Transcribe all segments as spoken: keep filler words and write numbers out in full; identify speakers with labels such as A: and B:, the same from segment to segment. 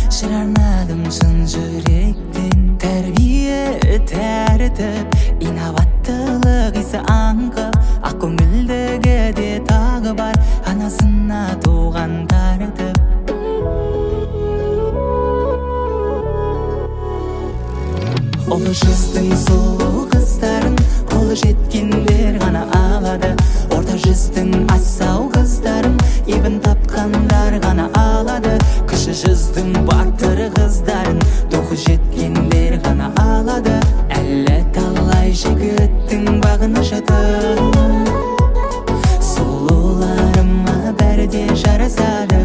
A: Şir arnadım şın жүректен Тәрбие тәртіп инабаттылық исі аңқып Ақ көңілдігі де тағы бар Анасына туған тәртіп Олы жүздің сұлу қыздарын Қолы жеткендер ғана алады Орта жүздің асау қыздарын Ебін тапқандар ғана алады Кіші жүздің батыр қыздарын Тоқы жеткендер ғана алады Әлі талай жігіттің бағына жатыр Сұлуларыма бәрі жарасады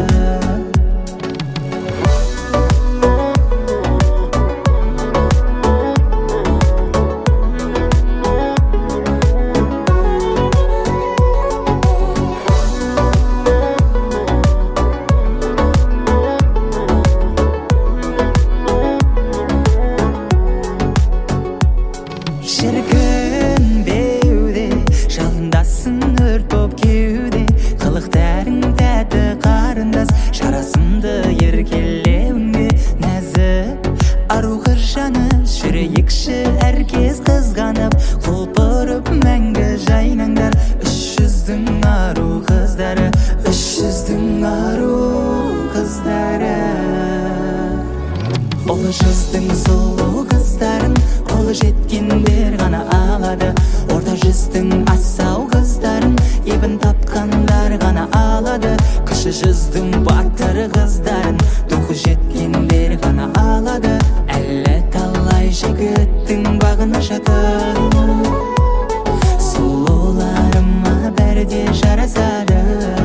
A: Шіркін беуде, жалындасын өрт боп кеуде Қылықтарың тәті қарындас, жарасымды еркелеуіңде Нәзік, ару қыршаны, жүрейікші әркез қызғанып Құлпырып мәңгі жайнаңдар, үш жүздің ару қыздары Үш жүздің ару қыздары Олы жүздің сұлу қыздарын Қолы жеткендер ғана алады Орта жүздің асау қыздарын Ебін тапқандар ғана алады Кіші жүздің батыр қыздарын Тоқы жеткендер ғана алады Әлі талай жігіттің бағына жатыр Сұлуларыма бәрі де жарасады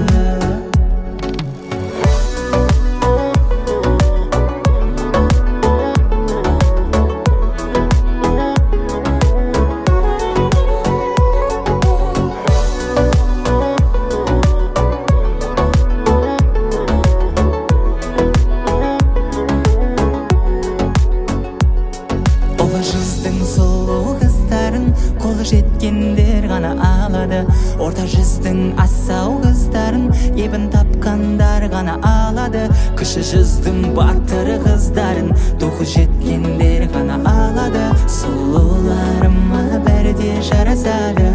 A: Олы жүздің сұлу қыздарын Қолы жеткендер ғана алады Орта жүздің асау қыздарын Ебін тапқандар ғана алады Кіші жүздің батыр қыздарын Тоқы жеткендер ғана алады Сұлуларыма бәрі де жарасады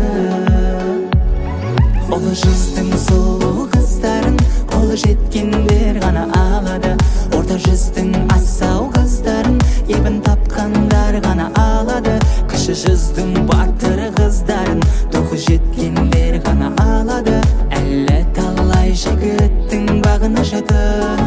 A: Олы жүздің сұлу қыздарын Қолы жеткендер ғана алады Орта жүздің асау қыздарын Ебін тапқандар ғана алады Кіші жүздің батыр қыздарын Тоқы жеткендер ғана алады Әлі талай жігіттің бағына жатыр